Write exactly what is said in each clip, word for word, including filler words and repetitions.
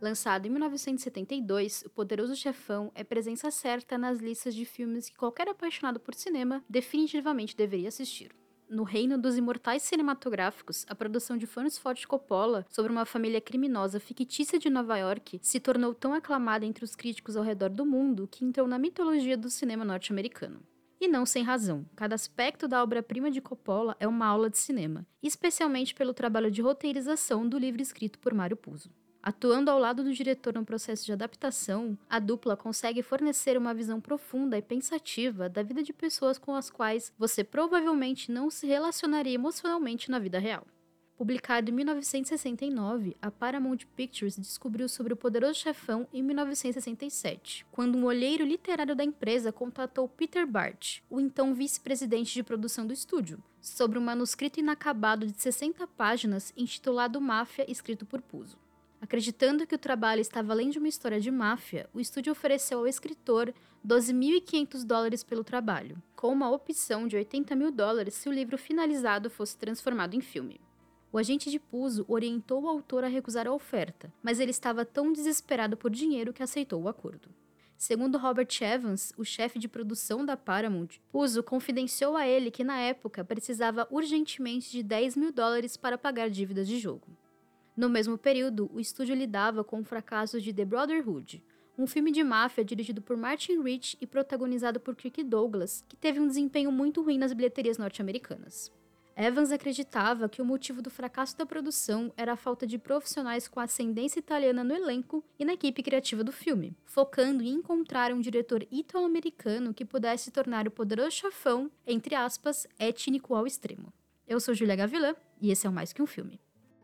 Lançado em mil novecentos e setenta e dois, O Poderoso Chefão é presença certa nas listas de filmes que qualquer apaixonado por cinema definitivamente deveria assistir. No reino dos imortais cinematográficos, a produção de Francis Ford Coppola sobre uma família criminosa fictícia de Nova York se tornou tão aclamada entre os críticos ao redor do mundo que entrou na mitologia do cinema norte-americano. E não sem razão, cada aspecto da obra-prima de Coppola é uma aula de cinema, especialmente pelo trabalho de roteirização do livro escrito por Mario Puzo. Atuando ao lado do diretor no processo de adaptação, a dupla consegue fornecer uma visão profunda e pensativa da vida de pessoas com as quais você provavelmente não se relacionaria emocionalmente na vida real. Publicado em mil novecentos e sessenta e nove, a Paramount Pictures descobriu sobre O Poderoso Chefão em mil novecentos e sessenta e sete, quando um olheiro literário da empresa contatou Peter Bart, o então vice-presidente de produção do estúdio, sobre um manuscrito inacabado de sessenta páginas intitulado Máfia, escrito por Puzo. Acreditando que o trabalho estava além de uma história de máfia, o estúdio ofereceu ao escritor doze mil e quinhentos dólares pelo trabalho, com uma opção de oitenta mil dólares se o livro finalizado fosse transformado em filme. O agente de Puzo orientou o autor a recusar a oferta, mas ele estava tão desesperado por dinheiro que aceitou o acordo. Segundo Robert Evans, o chefe de produção da Paramount, Puzo confidenciou a ele que na época precisava urgentemente de dez mil dólares para pagar dívidas de jogo. No mesmo período, o estúdio lidava com o fracasso de The Brotherhood, um filme de máfia dirigido por Martin Rich e protagonizado por Kirk Douglas, que teve um desempenho muito ruim nas bilheterias norte-americanas. Evans acreditava que o motivo do fracasso da produção era a falta de profissionais com ascendência italiana no elenco e na equipe criativa do filme, focando em encontrar um diretor italo-americano que pudesse tornar O Poderoso Chefão, entre aspas, étnico ao extremo. Eu sou Julia Gavilã, e esse é o Mais Que Um Filme.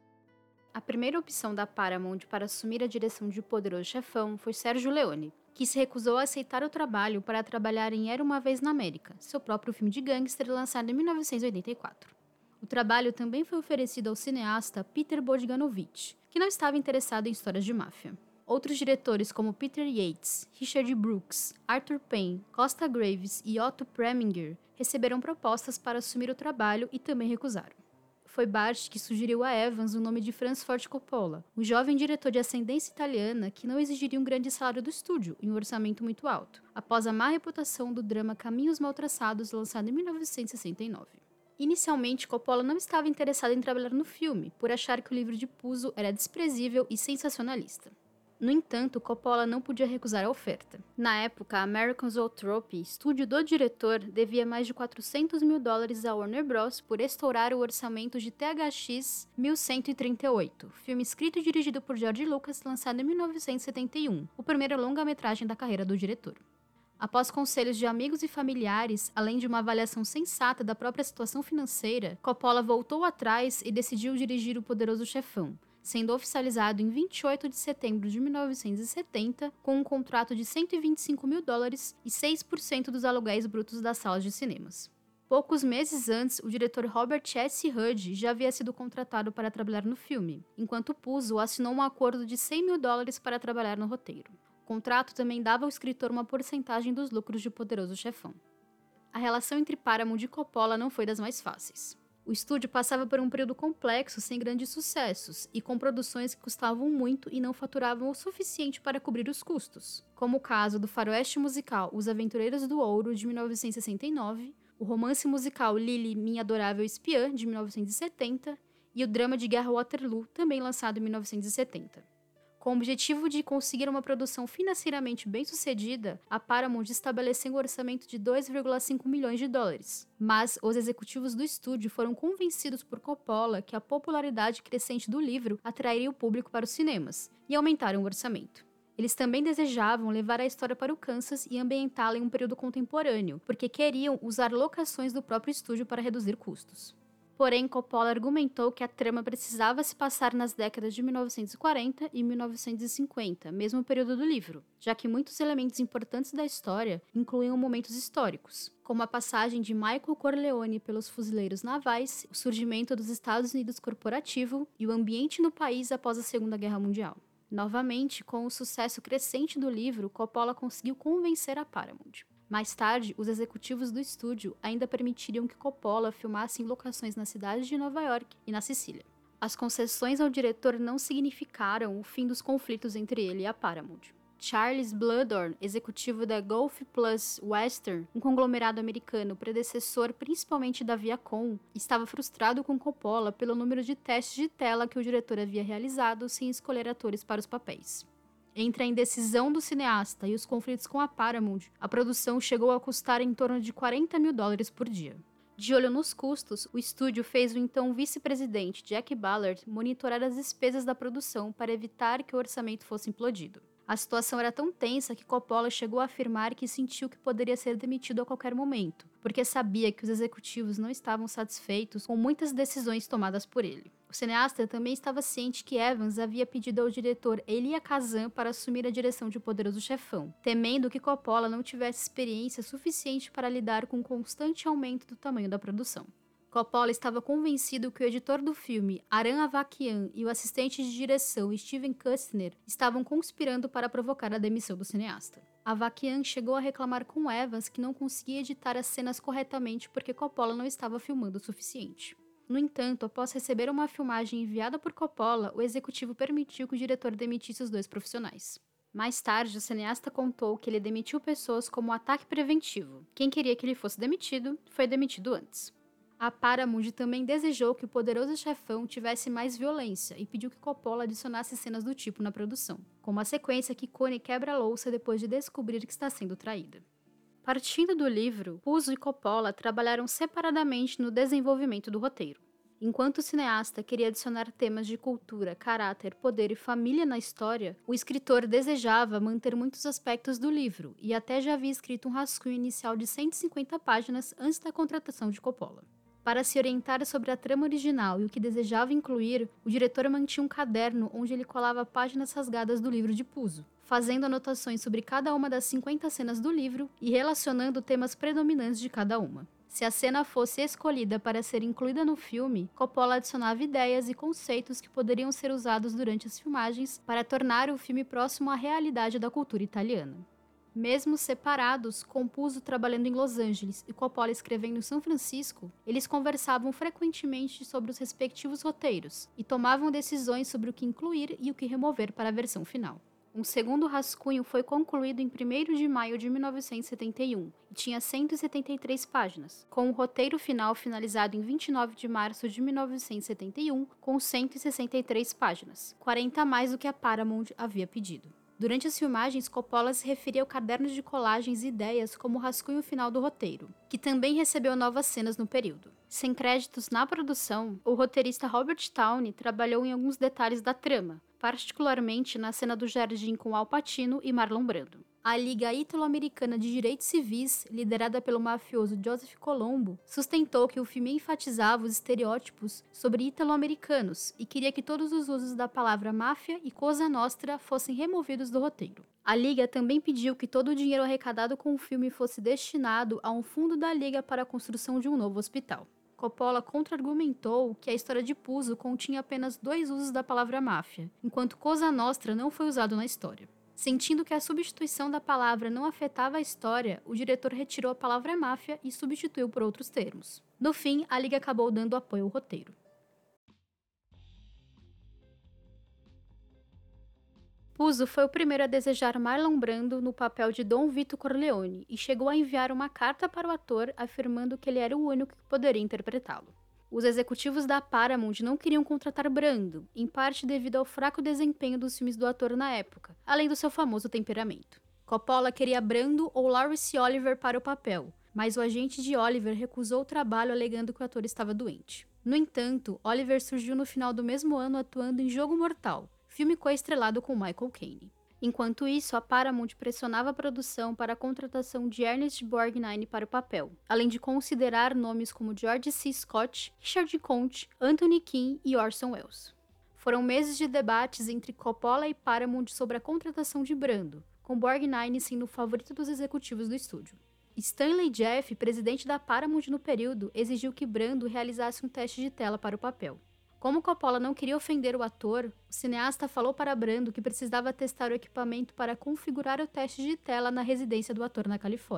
A primeira opção da Paramount para assumir a direção de O Poderoso Chefão foi Sergio Leone, que se recusou a aceitar o trabalho para trabalhar em Era Uma Vez na América, seu próprio filme de gangster lançado em mil novecentos e oitenta e quatro. O trabalho também foi oferecido ao cineasta Peter Bogdanovich, que não estava interessado em histórias de máfia. Outros diretores como Peter Yates, Richard Brooks, Arthur Penn, Costa Graves e Otto Preminger receberam propostas para assumir o trabalho e também recusaram. Foi Bart que sugeriu a Evans o nome de Francis Ford Coppola, um jovem diretor de ascendência italiana que não exigiria um grande salário do estúdio e um orçamento muito alto, após a má reputação do drama Caminhos Mal Traçados, lançado em mil novecentos e sessenta e nove. Inicialmente, Coppola não estava interessado em trabalhar no filme, por achar que o livro de Puzo era desprezível e sensacionalista. No entanto, Coppola não podia recusar a oferta. Na época, a American Zoetrope, estúdio do diretor, devia mais de quatrocentos mil dólares à Warner Bros. Por estourar o orçamento de T H X mil cento e trinta e oito, filme escrito e dirigido por George Lucas, lançado em mil novecentos e setenta e um, o primeiro longa-metragem da carreira do diretor. Após conselhos de amigos e familiares, além de uma avaliação sensata da própria situação financeira, Coppola voltou atrás e decidiu dirigir O Poderoso Chefão, sendo oficializado em vinte e oito de setembro de mil novecentos e setenta, com um contrato de cento e vinte e cinco mil dólares e seis por cento dos aluguéis brutos das salas de cinemas. Poucos meses antes, o diretor Robert S. Hud já havia sido contratado para trabalhar no filme, enquanto Puzo assinou um acordo de cem mil dólares para trabalhar no roteiro. O contrato também dava ao escritor uma porcentagem dos lucros de O Poderoso Chefão. A relação entre Paramount e Coppola não foi das mais fáceis. O estúdio passava por um período complexo sem grandes sucessos e com produções que custavam muito e não faturavam o suficiente para cobrir os custos, como o caso do faroeste musical Os Aventureiros do Ouro, de mil novecentos e sessenta e nove, o romance musical Lily, Minha Adorável Espiã, de mil novecentos e setenta, e o drama de guerra Waterloo, também lançado em mil novecentos e setenta. Com o objetivo de conseguir uma produção financeiramente bem-sucedida, a Paramount estabeleceu um orçamento de dois vírgula cinco milhões de dólares. Mas os executivos do estúdio foram convencidos por Coppola que a popularidade crescente do livro atrairia o público para os cinemas, e aumentaram o orçamento. Eles também desejavam levar a história para o Kansas e ambientá-la em um período contemporâneo, porque queriam usar locações do próprio estúdio para reduzir custos. Porém, Coppola argumentou que a trama precisava se passar nas décadas de mil novecentos e quarenta e mil novecentos e cinquenta, mesmo período do livro, já que muitos elementos importantes da história incluíam momentos históricos, como a passagem de Michael Corleone pelos fuzileiros navais, o surgimento dos Estados Unidos corporativo e o ambiente no país após a Segunda Guerra Mundial. Novamente, com o sucesso crescente do livro, Coppola conseguiu convencer a Paramount. Mais tarde, os executivos do estúdio ainda permitiriam que Coppola filmasse em locações na cidade de Nova York e na Sicília. As concessões ao diretor não significaram o fim dos conflitos entre ele e a Paramount. Charles Bluhdorn, executivo da Gulf Plus Western, um conglomerado americano predecessor principalmente da Viacom, estava frustrado com Coppola pelo número de testes de tela que o diretor havia realizado sem escolher atores para os papéis. Entre a indecisão do cineasta e os conflitos com a Paramount, a produção chegou a custar em torno de quarenta mil dólares por dia. De olho nos custos, o estúdio fez o então vice-presidente Jack Ballard monitorar as despesas da produção para evitar que o orçamento fosse implodido. A situação era tão tensa que Coppola chegou a afirmar que sentiu que poderia ser demitido a qualquer momento, porque sabia que os executivos não estavam satisfeitos com muitas decisões tomadas por ele. O cineasta também estava ciente que Evans havia pedido ao diretor Elia Kazan para assumir a direção de O Poderoso Chefão, temendo que Coppola não tivesse experiência suficiente para lidar com o constante aumento do tamanho da produção. Coppola estava convencido que o editor do filme, Aram Avakian, e o assistente de direção, Steven Kustner, estavam conspirando para provocar a demissão do cineasta. Avakian chegou a reclamar com Evans que não conseguia editar as cenas corretamente porque Coppola não estava filmando o suficiente. No entanto, após receber uma filmagem enviada por Coppola, o executivo permitiu que o diretor demitisse os dois profissionais. Mais tarde, o cineasta contou que ele demitiu pessoas como ataque preventivo. Quem queria que ele fosse demitido, foi demitido antes. A Paramount também desejou que O Poderoso Chefão tivesse mais violência e pediu que Coppola adicionasse cenas do tipo na produção, como a sequência que Connie quebra a louça depois de descobrir que está sendo traída. Partindo do livro, Puzo e Coppola trabalharam separadamente no desenvolvimento do roteiro. Enquanto o cineasta queria adicionar temas de cultura, caráter, poder e família na história, o escritor desejava manter muitos aspectos do livro e até já havia escrito um rascunho inicial de cento e cinquenta páginas antes da contratação de Coppola. Para se orientar sobre a trama original e o que desejava incluir, o diretor mantinha um caderno onde ele colava páginas rasgadas do livro de Puzo, fazendo anotações sobre cada uma das cinquenta cenas do livro e relacionando temas predominantes de cada uma. Se a cena fosse escolhida para ser incluída no filme, Coppola adicionava ideias e conceitos que poderiam ser usados durante as filmagens para tornar o filme próximo à realidade da cultura italiana. Mesmo separados, com Puzo trabalhando em Los Angeles e Coppola escrevendo em São Francisco, eles conversavam frequentemente sobre os respectivos roteiros e tomavam decisões sobre o que incluir e o que remover para a versão final. Um segundo rascunho foi concluído em primeiro de maio de mil novecentos e setenta e um e tinha cento e setenta e três páginas, com o roteiro final finalizado em vinte e nove de março de mil novecentos e setenta e um com cento e sessenta e três páginas, quarenta a mais do que a Paramount havia pedido. Durante as filmagens, Coppola se referia ao caderno de colagens e ideias como o rascunho final do roteiro, que também recebeu novas cenas no período. Sem créditos na produção, o roteirista Robert Towne trabalhou em alguns detalhes da trama, particularmente na cena do jardim com Al Pacino e Marlon Brando. A Liga Ítalo-Americana de Direitos Civis, liderada pelo mafioso Joseph Colombo, sustentou que o filme enfatizava os estereótipos sobre ítalo-americanos e queria que todos os usos da palavra máfia e Cosa Nostra fossem removidos do roteiro. A Liga também pediu que todo o dinheiro arrecadado com o filme fosse destinado a um fundo da Liga para a construção de um novo hospital. Coppola contra-argumentou que a história de Puzo continha apenas dois usos da palavra máfia, enquanto Cosa Nostra não foi usado na história. Sentindo que a substituição da palavra não afetava a história, o diretor retirou a palavra máfia e substituiu por outros termos. No fim, a Liga acabou dando apoio ao roteiro. Puzo foi o primeiro a desejar Marlon Brando no papel de Dom Vito Corleone e chegou a enviar uma carta para o ator afirmando que ele era o único que poderia interpretá-lo. Os executivos da Paramount não queriam contratar Brando, em parte devido ao fraco desempenho dos filmes do ator na época, além do seu famoso temperamento. Coppola queria Brando ou Laurence Olivier para o papel, mas o agente de Oliver recusou o trabalho alegando que o ator estava doente. No entanto, Oliver surgiu no final do mesmo ano atuando em Jogo Mortal, filme co-estrelado com Michael Caine. Enquanto isso, a Paramount pressionava a produção para a contratação de Ernest Borgnine para o papel, além de considerar nomes como George C. Scott, Richard Conte, Anthony Quinn e Orson Welles. Foram meses de debates entre Coppola e Paramount sobre a contratação de Brando, com Borgnine sendo o favorito dos executivos do estúdio. Stanley Jeff, presidente da Paramount no período, exigiu que Brando realizasse um teste de tela para o papel. Como Coppola não queria ofender o ator, o cineasta falou para Brando que precisava testar o equipamento para configurar o teste de tela na residência do ator na Califórnia.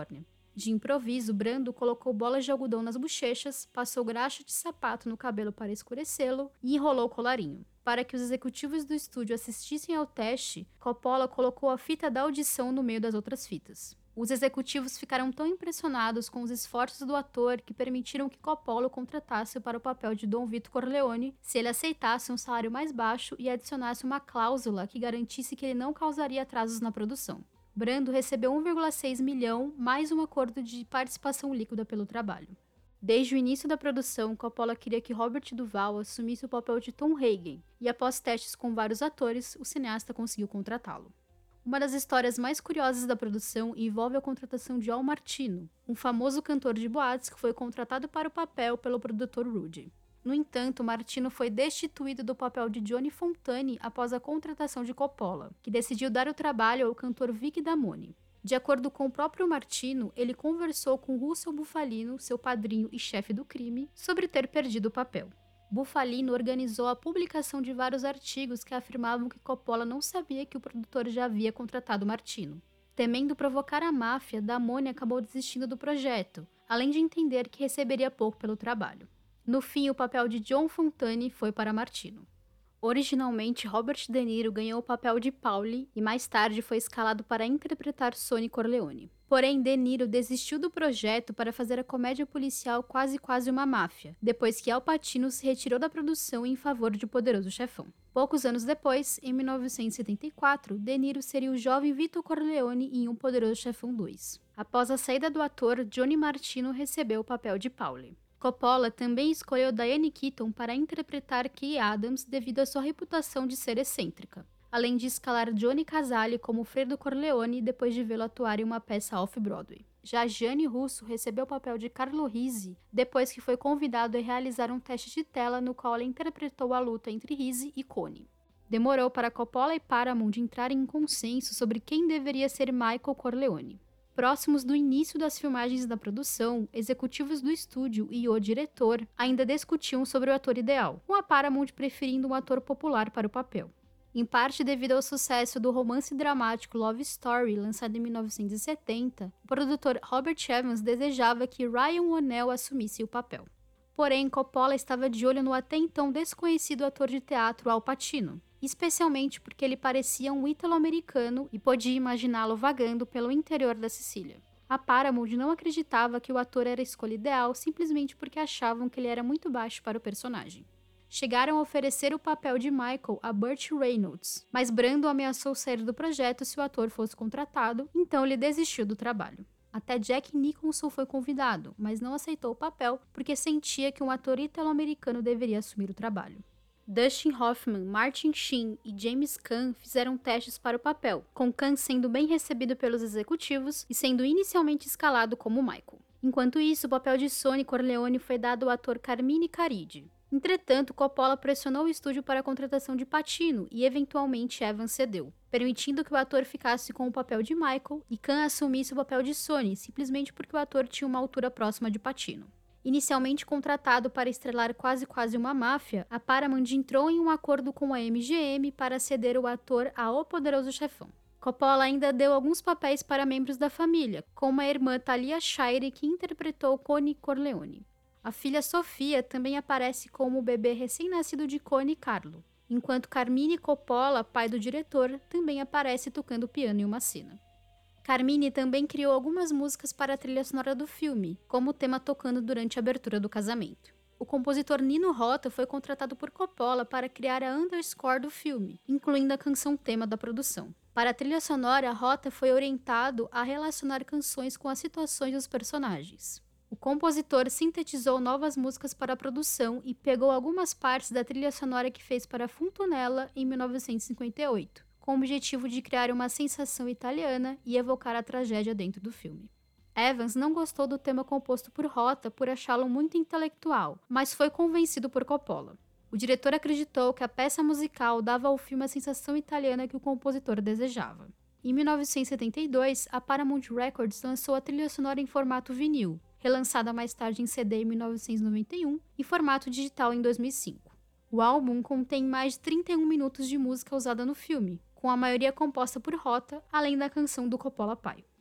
De improviso, Brando colocou bolas de algodão nas bochechas, passou graxa de sapato no cabelo para escurecê-lo e enrolou o colarinho. Para que os executivos do estúdio assistissem ao teste, Coppola colocou a fita da audição no meio das outras fitas. Os executivos ficaram tão impressionados com os esforços do ator que permitiram que Coppola o contratasse para o papel de Dom Vito Corleone se ele aceitasse um salário mais baixo e adicionasse uma cláusula que garantisse que ele não causaria atrasos na produção. Brando recebeu um vírgula seis milhão mais um acordo de participação líquida pelo trabalho. Desde o início da produção, Coppola queria que Robert Duvall assumisse o papel de Tom Hagen, e após testes com vários atores, o cineasta conseguiu contratá-lo. Uma das histórias mais curiosas da produção envolve a contratação de Al Martino, um famoso cantor de boates que foi contratado para o papel pelo produtor Rudy. No entanto, Martino foi destituído do papel de Johnny Fontane após a contratação de Coppola, que decidiu dar o trabalho ao cantor Vic Damone. De acordo com o próprio Martino, ele conversou com Russell Bufalino, seu padrinho e chefe do crime, sobre ter perdido o papel. Bufalino organizou a publicação de vários artigos que afirmavam que Coppola não sabia que o produtor já havia contratado Martino. Temendo provocar a máfia, Damone acabou desistindo do projeto, além de entender que receberia pouco pelo trabalho. No fim, o papel de John Fontane foi para Martino. Originalmente, Robert De Niro ganhou o papel de Paulie e mais tarde foi escalado para interpretar Sonny Corleone. Porém, De Niro desistiu do projeto para fazer a comédia policial Quase Quase uma Máfia, depois que Al Pacino se retirou da produção em favor de Poderoso Chefão. Poucos anos depois, em mil novecentos e setenta e quatro, De Niro seria o jovem Vito Corleone em Um Poderoso Chefão dois. Após a saída do ator, Johnny Martino recebeu o papel de Paulie. Coppola também escolheu Diane Keaton para interpretar Kay Adams devido à sua reputação de ser excêntrica, além de escalar Johnny Casale como Fredo Corleone depois de vê-lo atuar em uma peça off-Broadway. Já Gianni Russo recebeu o papel de Carlo Rizzi depois que foi convidado a realizar um teste de tela no qual ele interpretou a luta entre Rizzi e Coney. Demorou para Coppola e Paramount entrarem em consenso sobre quem deveria ser Michael Corleone. Próximos do início das filmagens da produção, executivos do estúdio e o diretor ainda discutiam sobre o ator ideal, com a Paramount preferindo um ator popular para o papel. Em parte devido ao sucesso do romance dramático Love Story, lançado em mil novecentos e setenta, o produtor Robert Evans desejava que Ryan O'Neal assumisse o papel. Porém, Coppola estava de olho no até então desconhecido ator de teatro Al Pacino, especialmente porque ele parecia um ítalo-americano e podia imaginá-lo vagando pelo interior da Sicília. A Paramount não acreditava que o ator era a escolha ideal simplesmente porque achavam que ele era muito baixo para o personagem. Chegaram a oferecer o papel de Michael a Burt Reynolds, mas Brando ameaçou sair do projeto se o ator fosse contratado, então ele desistiu do trabalho. Até Jack Nicholson foi convidado, mas não aceitou o papel porque sentia que um ator italo-americano deveria assumir o trabalho. Dustin Hoffman, Martin Sheen e James Caan fizeram testes para o papel, com Caan sendo bem recebido pelos executivos e sendo inicialmente escalado como Michael. Enquanto isso, o papel de Sonny Corleone foi dado ao ator Carmine Caridi. Entretanto, Coppola pressionou o estúdio para a contratação de Pacino e, eventualmente, Evans cedeu, permitindo que o ator ficasse com o papel de Michael e Caan assumisse o papel de Sonny, simplesmente porque o ator tinha uma altura próxima de Pacino. Inicialmente contratado para estrelar Quase Quase uma Máfia, a Paramount entrou em um acordo com a M G M para ceder o ator a O Poderoso Chefão. Coppola ainda deu alguns papéis para membros da família, como a irmã Talia Shire, que interpretou Coney Corleone. A filha Sofia também aparece como o bebê recém-nascido de Coney Carlo, enquanto Carmine Coppola, pai do diretor, também aparece tocando piano em uma cena. Carmine também criou algumas músicas para a trilha sonora do filme, como o tema tocando durante a abertura do casamento. O compositor Nino Rota foi contratado por Coppola para criar a underscore do filme, incluindo a canção tema da produção. Para a trilha sonora, Rota foi orientado a relacionar canções com as situações dos personagens. O compositor sintetizou novas músicas para a produção e pegou algumas partes da trilha sonora que fez para Fontanella em mil novecentos e cinquenta e oito. Com o objetivo de criar uma sensação italiana e evocar a tragédia dentro do filme. Evans não gostou do tema composto por Rota por achá-lo muito intelectual, mas foi convencido por Coppola. O diretor acreditou que a peça musical dava ao filme a sensação italiana que o compositor desejava. Em mil novecentos e setenta e dois, a Paramount Records lançou a trilha sonora em formato vinil, relançada mais tarde em C D em mil novecentos e noventa e um e formato digital em dois mil e cinco. O álbum contém mais de trinta e um minutos de música usada no filme, com a maioria composta por Rota, além da canção do Coppola pai.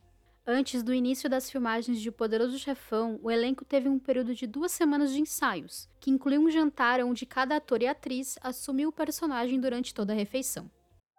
Antes do início das filmagens de O Poderoso Chefão, o elenco teve um período de duas semanas de ensaios, que incluiu um jantar onde cada ator e atriz assumiu o personagem durante toda a refeição.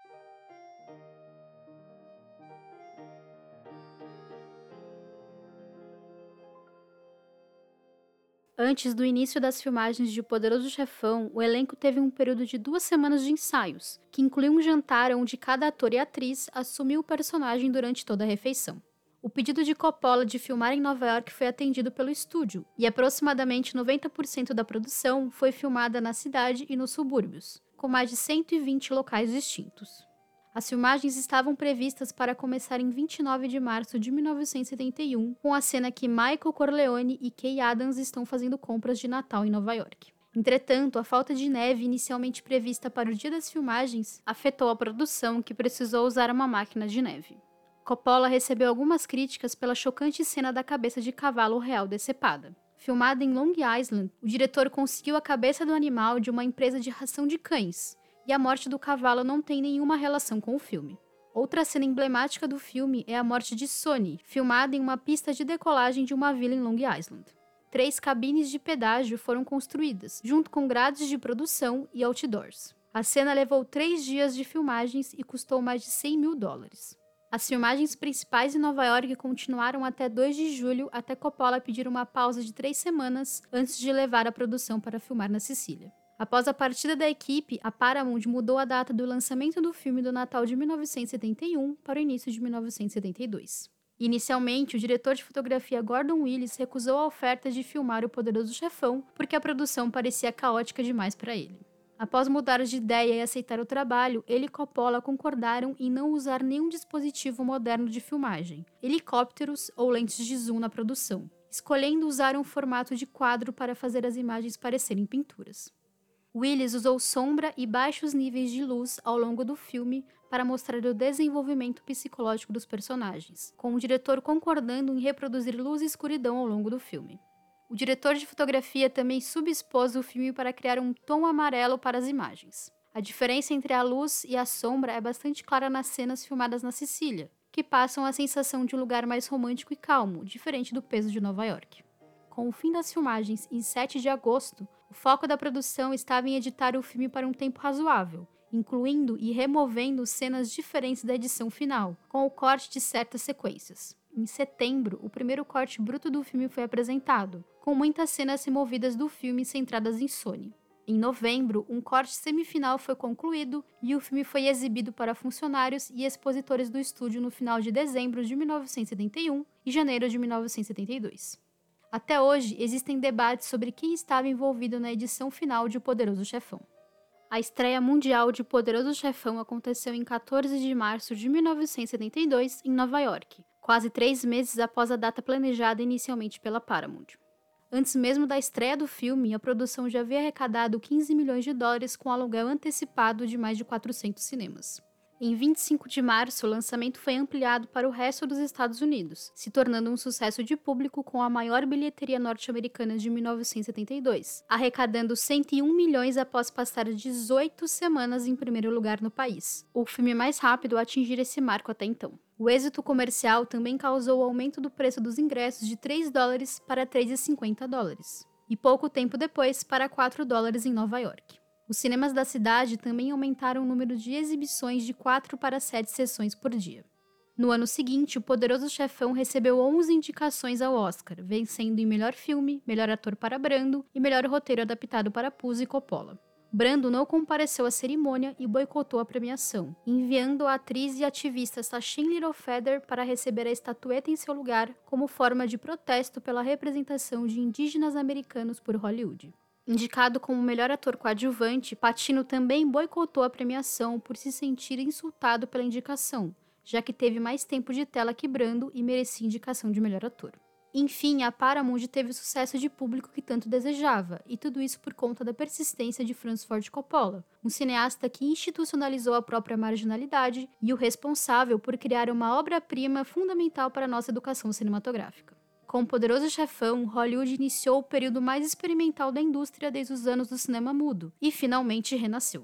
Antes do início das filmagens de O Poderoso Chefão, o elenco teve um período de duas semanas de ensaios, que incluiu um jantar onde cada ator e atriz assumiu o personagem durante toda a refeição. O pedido de Coppola de filmar em Nova York foi atendido pelo estúdio, e aproximadamente noventa por cento da produção foi filmada na cidade e nos subúrbios, com mais de cento e vinte locais distintos. As filmagens estavam previstas para começar em vinte e nove de março de mil novecentos e setenta e um, com a cena que Michael Corleone e Kay Adams estão fazendo compras de Natal em Nova York. Entretanto, a falta de neve inicialmente prevista para o dia das filmagens afetou a produção, que precisou usar uma máquina de neve. Coppola recebeu algumas críticas pela chocante cena da cabeça de cavalo real decepada. Filmada em Long Island, o diretor conseguiu a cabeça do animal de uma empresa de ração de cães, e a morte do cavalo não tem nenhuma relação com o filme. Outra cena emblemática do filme é a morte de Sonny, filmada em uma pista de decolagem de uma vila em Long Island. Três cabines de pedágio foram construídas, junto com grades de produção e outdoors. A cena levou três dias de filmagens e custou mais de cem mil dólares. As filmagens principais em Nova York continuaram até dois de julho, até Coppola pedir uma pausa de três semanas antes de levar a produção para filmar na Sicília. Após a partida da equipe, a Paramount mudou a data do lançamento do filme do Natal de mil novecentos e setenta e um para o início de mil novecentos e setenta e dois. Inicialmente, o diretor de fotografia Gordon Willis recusou a oferta de filmar O Poderoso Chefão porque a produção parecia caótica demais para ele. Após mudar de ideia e aceitar o trabalho, ele e Coppola concordaram em não usar nenhum dispositivo moderno de filmagem, helicópteros ou lentes de zoom na produção, escolhendo usar um formato de quadro para fazer as imagens parecerem pinturas. Willis usou sombra e baixos níveis de luz ao longo do filme para mostrar o desenvolvimento psicológico dos personagens, com o diretor concordando em reproduzir luz e escuridão ao longo do filme. O diretor de fotografia também subexpôs o filme para criar um tom amarelo para as imagens. A diferença entre a luz e a sombra é bastante clara nas cenas filmadas na Sicília, que passam a sensação de um lugar mais romântico e calmo, diferente do peso de Nova York. Com o fim das filmagens em sete de agosto, o foco da produção estava em editar o filme para um tempo razoável, incluindo e removendo cenas diferentes da edição final, com o corte de certas sequências. Em setembro, o primeiro corte bruto do filme foi apresentado, com muitas cenas removidas do filme centradas em Sonny. Em novembro, um corte semifinal foi concluído e o filme foi exibido para funcionários e expositores do estúdio no final de dezembro de mil novecentos e setenta e um e janeiro de mil novecentos e setenta e dois. Até hoje, existem debates sobre quem estava envolvido na edição final de O Poderoso Chefão. A estreia mundial de O Poderoso Chefão aconteceu em quatorze de março de mil novecentos e setenta e dois, em Nova York, quase três meses após a data planejada inicialmente pela Paramount. Antes mesmo da estreia do filme, a produção já havia arrecadado quinze milhões de dólares com aluguel antecipado de mais de quatrocentos cinemas. Em vinte e cinco de março, o lançamento foi ampliado para o resto dos Estados Unidos, se tornando um sucesso de público com a maior bilheteria norte-americana de mil novecentos e setenta e dois, arrecadando cento e um milhões após passar dezoito semanas em primeiro lugar no país, o filme mais rápido a atingir esse marco até então. O êxito comercial também causou o aumento do preço dos ingressos de três dólares para três vírgula cinquenta dólares, e pouco tempo depois para quatro dólares em Nova York. Os cinemas da cidade também aumentaram o número de exibições de quatro para sete sessões por dia. No ano seguinte, O Poderoso Chefão recebeu onze indicações ao Oscar, vencendo em melhor filme, melhor ator para Brando e melhor roteiro adaptado para Puzo e Coppola. Brando não compareceu à cerimônia e boicotou a premiação, enviando a atriz e ativista Sacheen Littlefeather para receber a estatueta em seu lugar como forma de protesto pela representação de indígenas americanos por Hollywood. Indicado como melhor ator coadjuvante, Pacino também boicotou a premiação por se sentir insultado pela indicação, já que teve mais tempo de tela que Brando e merecia indicação de melhor ator. Enfim, a Paramount teve o sucesso de público que tanto desejava, e tudo isso por conta da persistência de Francis Ford Coppola, um cineasta que institucionalizou a própria marginalidade e o responsável por criar uma obra-prima fundamental para a nossa educação cinematográfica. Com O Poderoso Chefão, Hollywood iniciou o período mais experimental da indústria desde os anos do cinema mudo, e finalmente renasceu.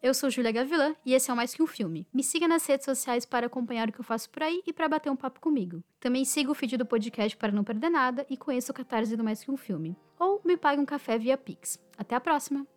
Eu sou Júlia Gavilã e esse é o Mais Que Um Filme. Me siga nas redes sociais para acompanhar o que eu faço por aí e para bater um papo comigo. Também siga o feed do podcast para não perder nada e conheça o Catarse do Mais Que Um Filme. Ou me pague um café via Pix. Até a próxima!